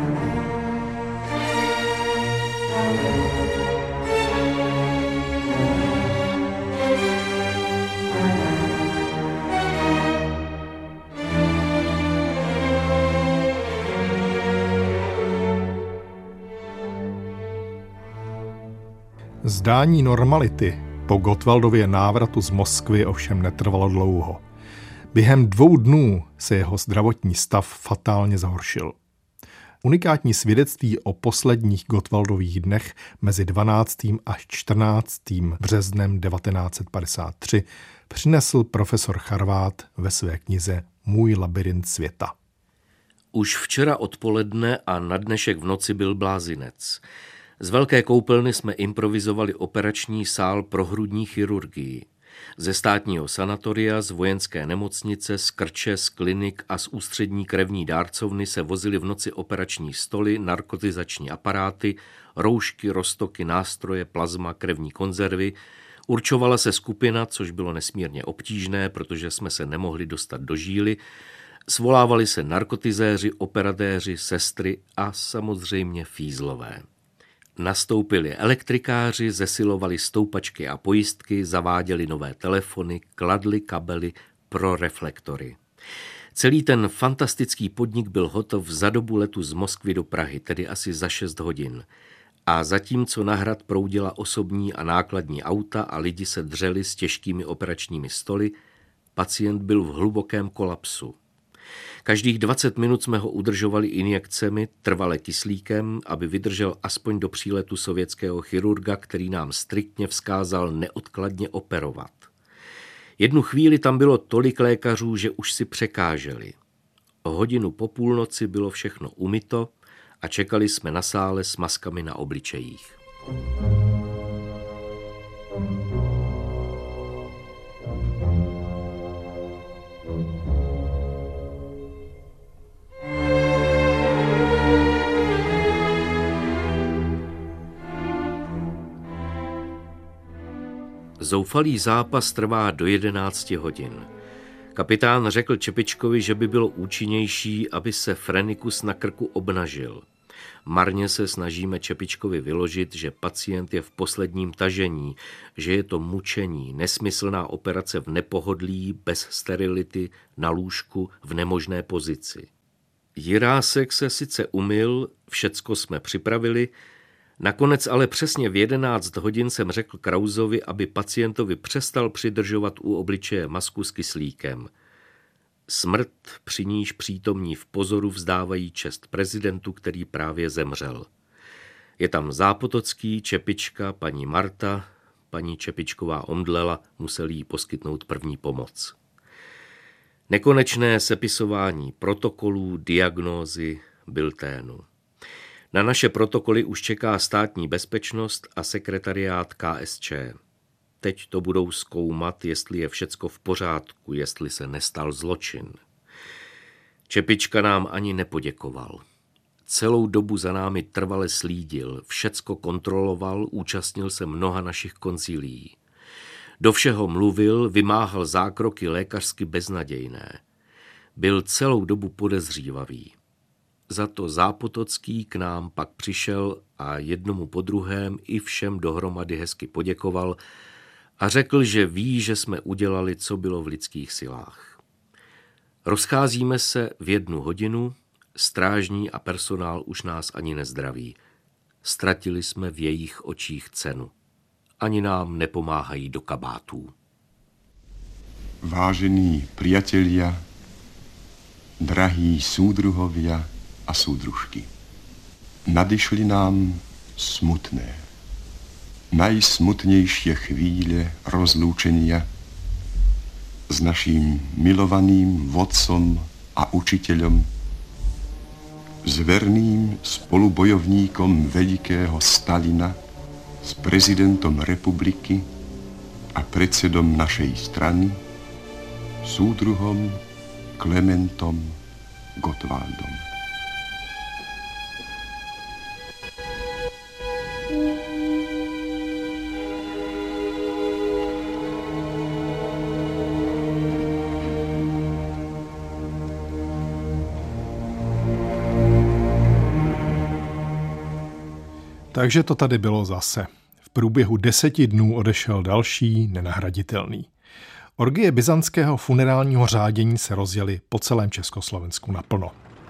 Zdání normality po Gottwaldově návratu z Moskvy ovšem netrvalo dlouho. Během dvou dnů se jeho zdravotní stav fatálně zhoršil. Unikátní svědectví o posledních Gottwaldových dnech mezi dvanáctým až čtrnáctým březnem devatenáct set padesát tři přinesl profesor Charvát ve své knize Můj labyrint světa. Už včera odpoledne a na dnešek v noci byl blázinec. Z velké koupelny jsme improvizovali operační sál pro hrudní chirurgii. Ze státního sanatoria, z vojenské nemocnice, z krče, z klinik a z ústřední krevní dárcovny se vozily v noci operační stoly, narkotizační aparáty, roušky, roztoky, nástroje, plazma, krevní konzervy. Určovala se skupina, což bylo nesmírně obtížné, protože jsme se nemohli dostat do žíly. Svolávali se narkotizéři, operatéři, sestry a samozřejmě fízlové. Nastoupili elektrikáři, zesilovali stoupačky a pojistky, zaváděli nové telefony, kladli kabely pro reflektory. Celý ten fantastický podnik byl hotov za dobu letu z Moskvy do Prahy, tedy asi za šest hodin. A zatímco na hrad proudila osobní a nákladní auta a lidi se dřeli s těžkými operačními stoly, pacient byl v hlubokém kolapsu. Každých dvacet minut jsme ho udržovali injekcemi, trvale kyslíkem, aby vydržel aspoň do příletu sovětského chirurga, který nám striktně vzkázal neodkladně operovat. Jednu chvíli tam bylo tolik lékařů, že už si překáželi. O hodinu po půlnoci bylo všechno umyto a čekali jsme na sále s maskami na obličejích. Zoufalý zápas trvá do jedenácti hodin. Kapitán řekl Čepičkovi, že by bylo účinnější, aby se Frenikus na krku obnažil. Marně se snažíme Čepičkovi vyložit, že pacient je v posledním tažení, že je to mučení, nesmyslná operace v nepohodlí, bez sterility, na lůžku, v nemožné pozici. Jirásek se sice umyl, všecko jsme připravili, nakonec ale přesně v jedenáct hodin jsem řekl Krausovi, aby pacientovi přestal přidržovat u obličeje masku s kyslíkem. Smrt, při níž přítomní v pozoru vzdávají čest prezidentu, který právě zemřel. Je tam Zápotocký, Čepička, paní Marta, paní Čepičková omdlela, musel jí poskytnout první pomoc. Nekonečné sepisování protokolů, diagnózy, bilténu. Na naše protokoly už čeká státní bezpečnost a sekretariát K S Č. Teď to budou zkoumat, jestli je všecko v pořádku, jestli se nestal zločin. Čepička nám ani nepoděkoval. Celou dobu za námi trvale slídil, všecko kontroloval, účastnil se mnoha našich koncilií. Do všeho mluvil, vymáhal zákroky lékařsky beznadějné. Byl celou dobu podezřívavý. Za to Zápotocký k nám pak přišel a jednomu po druhém i všem dohromady hezky poděkoval a řekl, že ví, že jsme udělali, co bylo v lidských silách. Rozcházíme se v jednu hodinu, strážní a personál už nás ani nezdraví. Ztratili jsme v jejich očích cenu. Ani nám nepomáhají do kabátů. Vážení priatelia, drahí súdruhovia a súdružky, nadišli nám smutné, najsmutnejšie chvíle rozlúčenia s naším milovaným vodcom a učiteľom, s verným spolubojovníkom velikého Stalina, s prezidentom republiky a predsedom našej strany, súdruhom Klementom Gottwaldom. Takže to tady bylo zase. V průběhu deseti dnů odešel další nenahraditelný. Orgie byzantského funerálního řádění se rozjely po celém Československu naplno.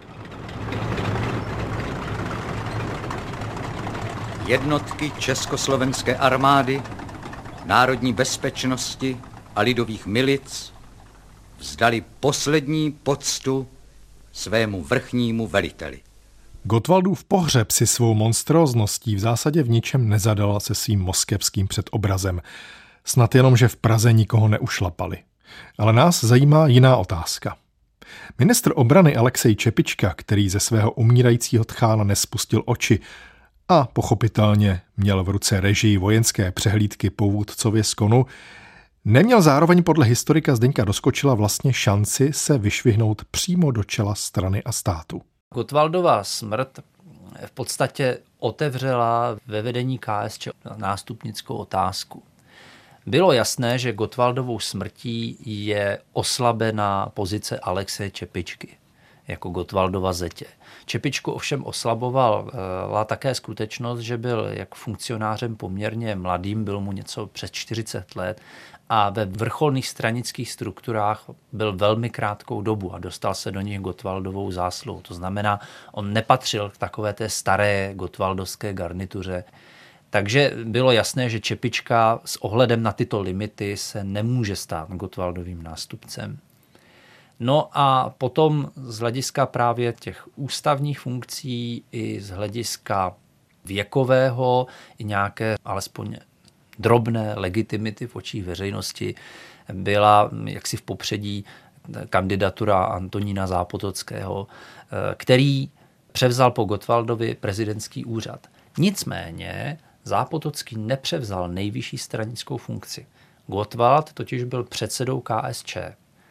Jednotky československé armády, národní bezpečnosti a lidových milic vzdali poslední poctu svému vrchnímu veliteli. Gottwaldův pohřeb si svou monstrózností v zásadě v ničem nezadal se svým moskevským předobrazem. Snad jenom, že v Praze nikoho neušlapali. Ale nás zajímá jiná otázka. Ministr obrany Alexej Čepička, který ze svého umírajícího tchána nespustil oči a pochopitelně měl v ruce režii vojenské přehlídky po vůdcově skonu, Neměl zároveň podle historika Zdeňka Doskočila vlastně šanci se vyšvihnout přímo do čela strany a státu? Gottwaldova smrt v podstatě otevřela ve vedení K S Č nástupnickou otázku. Bylo jasné, že Gottwaldovou smrtí je oslabená pozice Alexeje Čepičky jako Gottwaldova zetě. Čepičku ovšem oslabovala také skutečnost, že byl jak funkcionářem poměrně mladým, byl mu něco přes čtyřicet let a ve vrcholných stranických strukturách byl velmi krátkou dobu a dostal se do nich Gottwaldovou zásluhou. To znamená, on nepatřil k takové té staré gottwaldovské garnituře. Takže bylo jasné, že Čepička s ohledem na tyto limity se nemůže stát Gottwaldovým nástupcem. No a potom z hlediska právě těch ústavních funkcí i z hlediska věkového i nějaké alespoň drobné legitimity v očích veřejnosti byla jaksi v popředí kandidatura Antonína Zápotockého, který převzal po Gottwaldovi prezidentský úřad. Nicméně Zápotocký nepřevzal nejvyšší stranickou funkci. Gottwald totiž byl předsedou K S Č.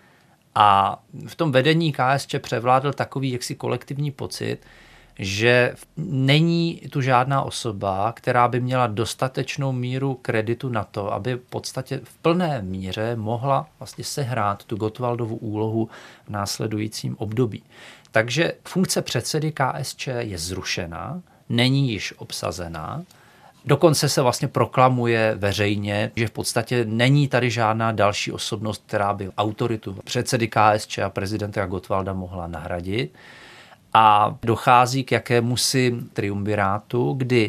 A v tom vedení K S Č převládl takový jaksi kolektivní pocit, že není tu žádná osoba, která by měla dostatečnou míru kreditu na to, aby v podstatě v plné míře mohla vlastně sehrát tu Gottwaldovu úlohu v následujícím období. Takže funkce předsedy K S Č je zrušena, není již obsazená. Dokonce se vlastně proklamuje veřejně, že v podstatě není tady žádná další osobnost, která by autoritu předsedy K S Č a prezidenta Gottwalda mohla nahradit. A dochází k jakémusi triumvirátu, kdy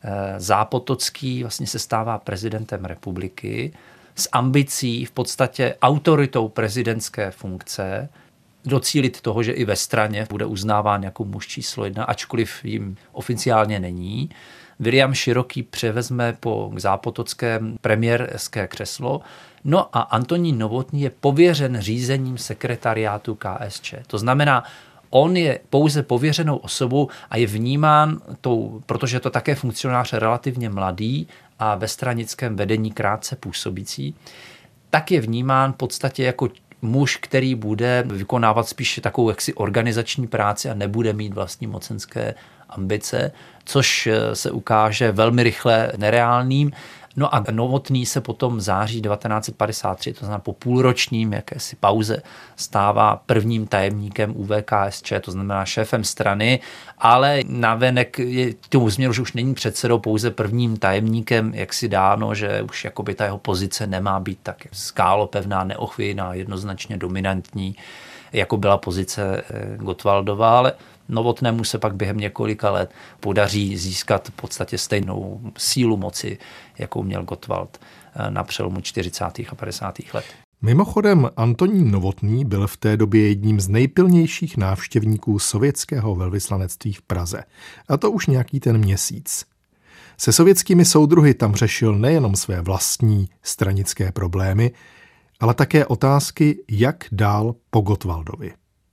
Zápotocký vlastně se stává prezidentem republiky s ambicí v podstatě autoritou prezidentské funkce docílit toho, že i ve straně bude uznáván jako muž číslo jedna, ačkoliv jim oficiálně není. William Široký převezme po Zápotockém premiérské křeslo, no a Antonín Novotný je pověřen řízením sekretariátu K S Č. To znamená, on je pouze pověřenou osobou a je vnímán tou, protože je to také funkcionář relativně mladý a ve stranickém vedení krátce působící, tak je vnímán v podstatě jako muž, který bude vykonávat spíše takovou jaksi organizační práci a nebude mít vlastní mocenské ambice, což se ukáže velmi rychle nereálným. No a Novotný se potom v září devatenáct set padesát tři, to znamená po půlročním jakési pauze, stává prvním tajemníkem U V K S Č, to znamená šéfem strany, ale navenek je tomu změru, že už není předsedou, pouze prvním tajemníkem, jak si dáno, že už jakoby ta jeho pozice nemá být tak skálopevná, neochvějná, jednoznačně dominantní, jako byla pozice Gottwaldova, ale Novotnému se pak během několika let podaří získat v podstatě stejnou sílu moci, jakou měl Gottwald na přelomu čtyřicátých a padesátých let. Mimochodem, Antonín Novotný byl v té době jedním z nejpilnějších návštěvníků sovětského velvyslanectví v Praze. A to už nějaký ten měsíc. Se sovětskými soudruhy tam řešil nejenom své vlastní stranické problémy, ale také otázky, jak dál po Gottwaldovi.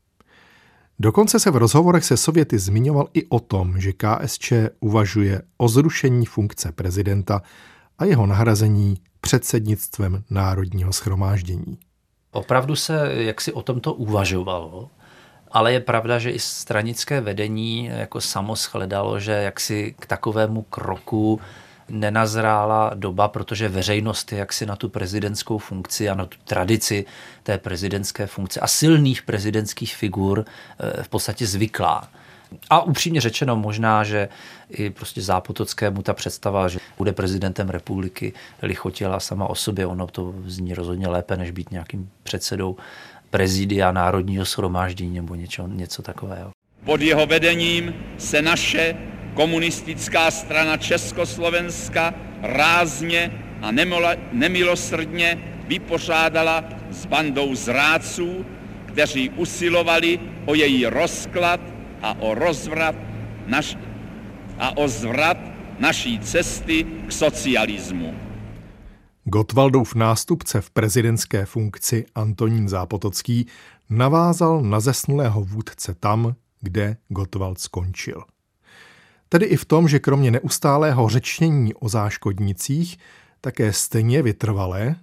Dokonce se v rozhovorech se Sověty zmiňoval i o tom, že K S Č uvažuje o zrušení funkce prezidenta a jeho nahrazení předsednictvem Národního shromáždění. Opravdu se jaksi o tomto uvažovalo, ale je pravda, že i stranické vedení jako samo shledalo, že jaksi k takovému kroku nenazrála doba, protože veřejnost je jaksi na tu prezidentskou funkci a na tu tradici té prezidentské funkce a silných prezidentských figur v podstatě zvyklá. A upřímně řečeno možná, že i prostě Zápotockému ta představa, že bude prezidentem republiky, lichotěla sama o sobě. Ono to zní rozhodně lépe, než být nějakým předsedou prezidia Národního shromáždění nebo něco, něco takového. Pod jeho vedením se naše komunistická strana Československa rázně a nemilosrdně vypořádala s bandou zrádců, kteří usilovali o její rozklad a o rozvrat naš, a o zvrat naší cesty k socialismu. Gottwaldův nástupce v prezidentské funkci Antonín Zápotocký navázal na zesnulého vůdce tam, kde Gottwald skončil. Tedy i v tom, že kromě neustálého řečnění o záškodnících také stejně vytrvalé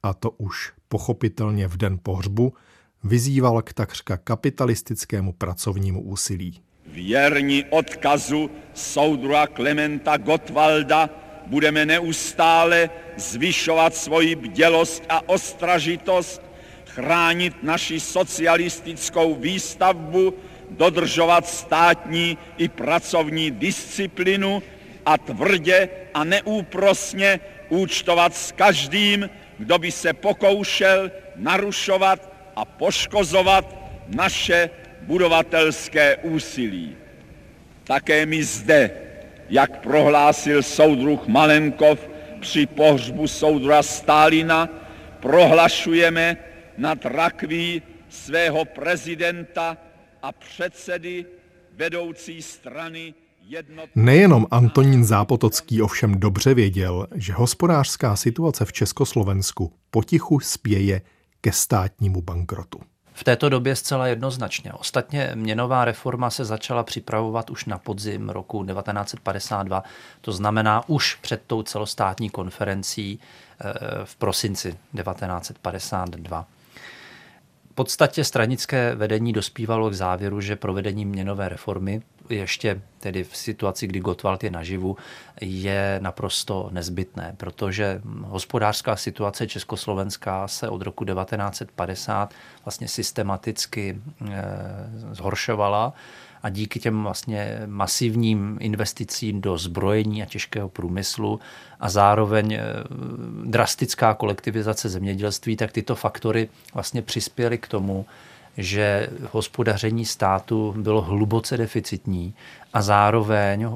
a to už pochopitelně v den pohřbu, vyzýval k takřka kapitalistickému pracovnímu úsilí. Věrní odkazu soudruha Klementa Gottwalda budeme neustále zvyšovat svoji bdělost a ostražitost, chránit naši socialistickou výstavbu, dodržovat státní i pracovní disciplínu a tvrdě a neúprosně účtovat s každým, kdo by se pokoušel narušovat a poškozovat naše budovatelské úsilí. Také my zde, jak prohlásil soudruh Malenkov při pohřbu soudruha Stalina, prohlašujeme nad rakví svého prezidenta a předsedy vedoucí strany jednotné... Nejenom Antonín Zápotocký ovšem dobře věděl, že hospodářská situace v Československu potichu spěje ke státnímu bankrotu. V této době zcela jednoznačně. Ostatně měnová reforma se začala připravovat už na podzim roku devatenáct set padesát dva, to znamená už před tou celostátní konferencí v prosinci devatenáct set padesát dva. V podstatě stranické vedení dospívalo k závěru, že provedení měnové reformy ještě tedy v situaci, kdy Gottwald je naživu, je naprosto nezbytné, protože hospodářská situace československá se od roku devatenáct set padesát vlastně systematicky zhoršovala a díky těm vlastně masivním investicím do zbrojení a těžkého průmyslu a zároveň drastická kolektivizace zemědělství, tak tyto faktory vlastně přispěly k tomu, že hospodaření státu bylo hluboce deficitní a zároveň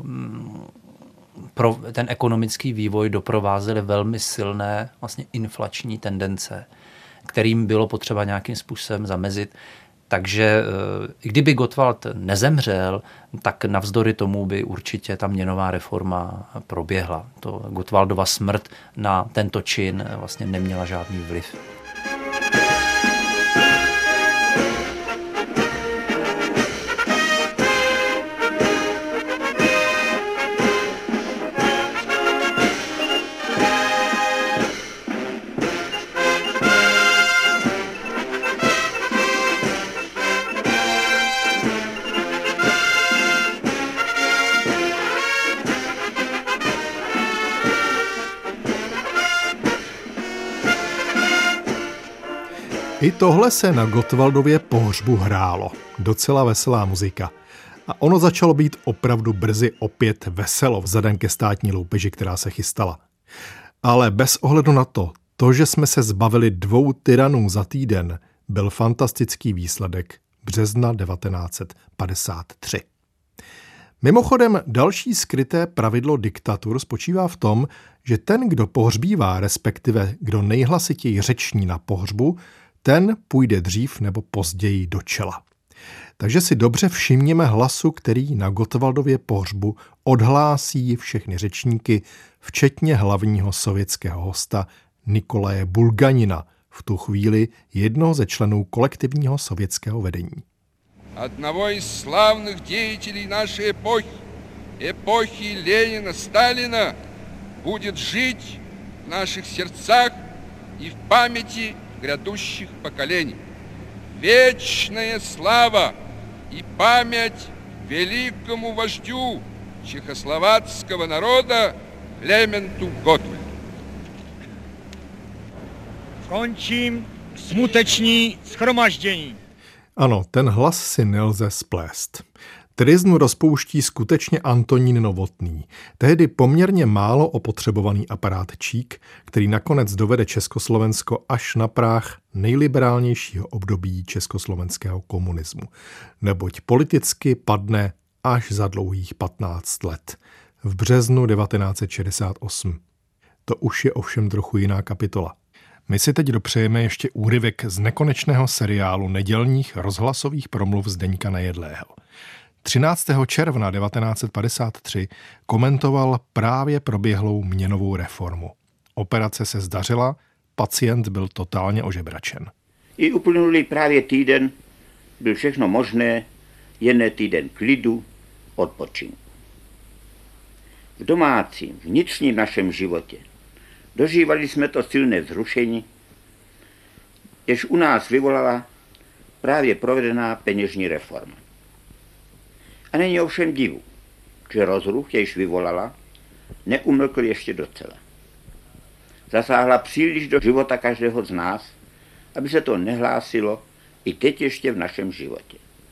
pro ten ekonomický vývoj doprovázely velmi silné vlastně inflační tendence, kterým bylo potřeba nějakým způsobem zamezit. Takže i kdyby Gottwald nezemřel, tak navzdory tomu by určitě ta měnová reforma proběhla. To Gottwaldova smrt na tento čin vlastně neměla žádný vliv. I tohle se na Gottwaldově pohřbu hrálo. Docela veselá muzika. A ono začalo být opravdu brzy opět veselo vzhledem ke státní loupeži, která se chystala. Ale bez ohledu na to, to, že jsme se zbavili dvou tyranů za týden, byl fantastický výsledek března devatenáct set padesát tři. Mimochodem, další skryté pravidlo diktatur spočívá v tom, že ten, kdo pohřbívá, respektive kdo nejhlasitěji řeční na pohřbu, ten půjde dřív nebo později do čela. Takže si dobře všimněme hlasu, který na Gottwaldově pohřbu odhlásí všechny řečníky, včetně hlavního sovětského hosta Nikolaje Bulganina, v tu chvíli jednoho ze členů kolektivního sovětského vedení. Одного из славных деятелей нашей эпохи, эпохи Ленина, Сталина, будет жить в наших сердцах и в памяти грядущих поколений. Вечная слава и память великому вождю чехословацкого народа Клементу Готтвальду. Končím smuteční shromaždění. Ano, ten hlas si nelze splést. Tryznu rozpouští skutečně Antonín Novotný, tehdy poměrně málo opotřebovaný aparátčík, který nakonec dovede Československo až na práh nejliberálnějšího období československého komunismu, neboť politicky padne až za dlouhých patnáct let, v březnu devatenáct set šedesát osm. To už je ovšem trochu jiná kapitola. My si teď dopřejeme ještě úryvek z nekonečného seriálu nedělních rozhlasových promluv Zdeňka Nejedlého. třináctého června devatenáct set padesát tři komentoval právě proběhlou měnovou reformu. Operace se zdařila, pacient byl totálně ožebračen. I uplynulý právě týden byl všechno možné, jen ne týden klidu, odpočinku. V domácím, vnitřním našem životě dožívali jsme to silné vzrušení jež u nás vyvolala právě provedená peněžní reforma. A není ovšem divu, že rozruch, jež vyvolala, neumlkl ještě docela. Zasáhla příliš do života každého z nás, aby se to nehlásilo i teď ještě v našem životě.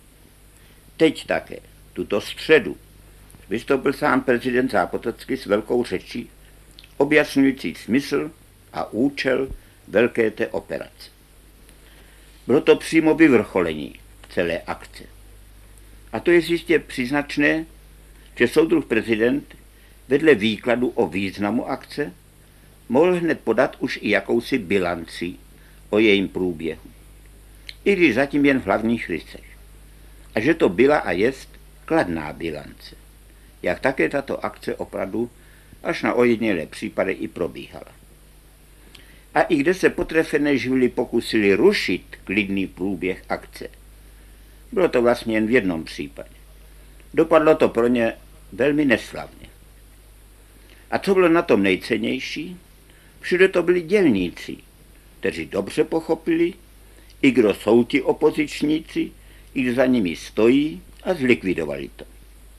Teď také, tuto středu, vystoupil sám prezident Zápotocký s velkou řečí, objasňující smysl a účel velké té operace. Bylo to přímo vyvrcholení celé akce. A to je jistě příznačné, že soudruh prezident vedle výkladu o významu akce mohl hned podat už i jakousi bilanci o jejím průběhu, i když zatím jen v hlavních rysech. A že to byla a jest kladná bilance, jak také tato akce opravdu až na ojedinělé případy i probíhala. A i kde se potrefené živly pokusili rušit klidný průběh akce, bylo to vlastně jen v jednom případě. Dopadlo to pro ně velmi neslavně. A co bylo na tom nejcennější? Všude to byli dělníci, kteří dobře pochopili, i kdo jsou ti opozičníci, i kdo za nimi stojí, a zlikvidovali to.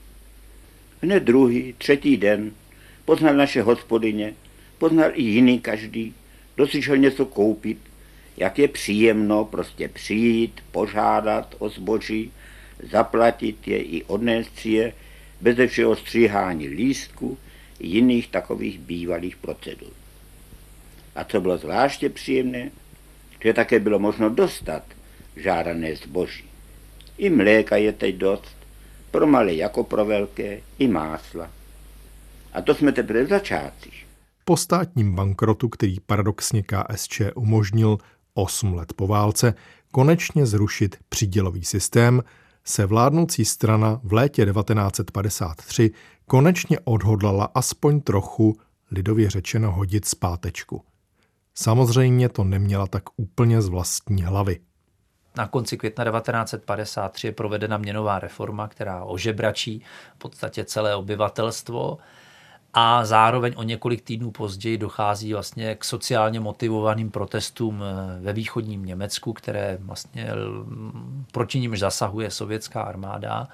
Hned druhý, třetí den poznal naše hospodyně, poznal i jiný každý, kdo si šel něco koupit, jak je příjemno prostě přijít, požádat o zboží, zaplatit je i odnést si je, beze všeho stříhání lístku i jiných takových bývalých procedur. A co bylo zvláště příjemné, že také bylo možno dostat žádané zboží. I mléka je teď dost, pro malé jako pro velké, i másla. A to jsme teprve v začátcích. Po státním bankrotu, který paradoxně K S Č umožnil osm let po válce konečně zrušit přídělový systém, se vládnoucí strana v létě devatenáct set padesát tři konečně odhodlala aspoň trochu, lidově řečeno, hodit zpátečku. Samozřejmě to neměla tak úplně z vlastní hlavy. Na konci května devatenáct set padesát tři je provedena měnová reforma, která ožebračí v podstatě celé obyvatelstvo, a zároveň o několik týdnů později dochází vlastně k sociálně motivovaným protestům ve východním Německu, které vlastně proti nimž zasahuje sovětská armáda.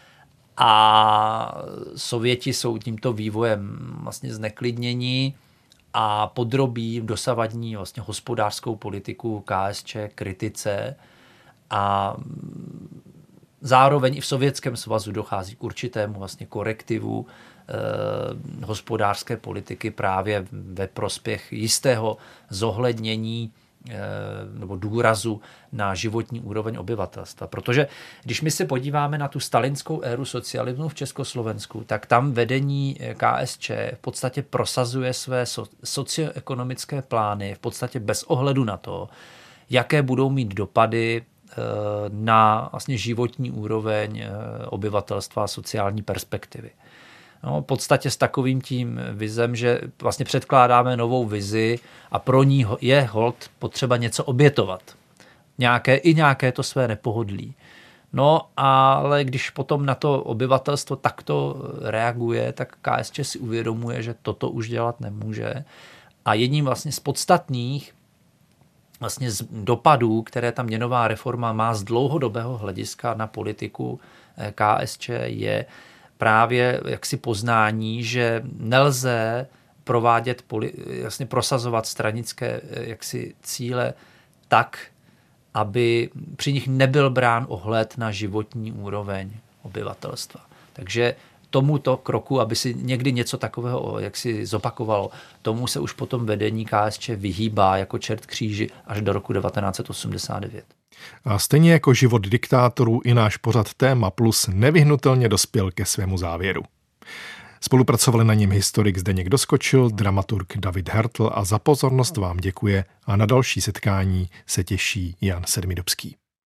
A Sověti jsou tímto vývojem vlastně zneklidněni a podrobí dosavadní vlastně hospodářskou politiku K S Č kritice, a zároveň i v Sovětském svazu dochází k určitému vlastně korektivu eh, hospodářské politiky právě ve prospěch jistého zohlednění eh, nebo důrazu na životní úroveň obyvatelstva. Protože když my se podíváme na tu stalinskou éru socialismu v Československu, tak tam vedení K S Č v podstatě prosazuje své so, socioekonomické plány v podstatě bez ohledu na to, jaké budou mít dopady na vlastně životní úroveň obyvatelstva a sociální perspektivy. No, v podstatě s takovým tím vizem, že vlastně předkládáme novou vizi a pro ní je holt potřeba něco obětovat. Nějaké, i nějaké to své nepohodlí. No, ale když potom na to obyvatelstvo takto reaguje, tak K S Č si uvědomuje, že toto už dělat nemůže. A jedním vlastně z podstatných vlastně z dopadů, které ta měnová reforma má z dlouhodobého hlediska na politiku K S Č, je právě jaksi poznání, že nelze provádět, jasně prosazovat stranické jaksi cíle tak, aby při nich nebyl brán ohled na životní úroveň obyvatelstva. Takže tomuto kroku, aby si někdy něco takového jaksi zopakovalo, tomu se už potom vedení K S Č vyhýbá jako čert kříži až do roku devatenáct set osmdesát devět. A stejně jako život diktátorů i náš pořad Téma Plus nevyhnutelně dospěl ke svému závěru. Spolupracovali na něm historik Zdeněk Doskočil, dramaturg David Hertl a za pozornost vám děkuje a na další setkání se těší Jan Sedmidobský.